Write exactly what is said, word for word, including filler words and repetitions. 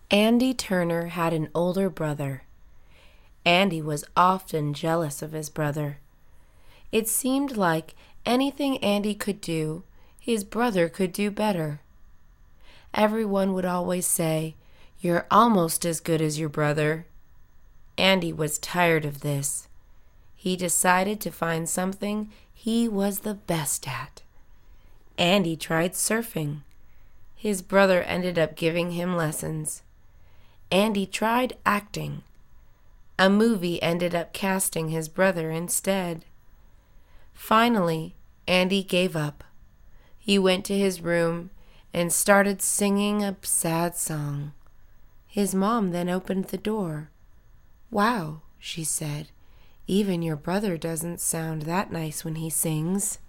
Andy Turner had an older brother. Andy was often jealous of his brother. It seemed like anything Andy could do, his brother could do better. Everyone would always say, "You're almost as good as your brother." Andy was tired of this. He decided to find something he was the best at. Andy tried surfing. His brother ended up giving him lessons. Andy tried acting. A movie ended up casting his brother instead. Finally, Andy gave up. He went to his room and started singing a sad song. His mom then opened the door. "Wow," she said, "even your brother doesn't sound that nice when he sings."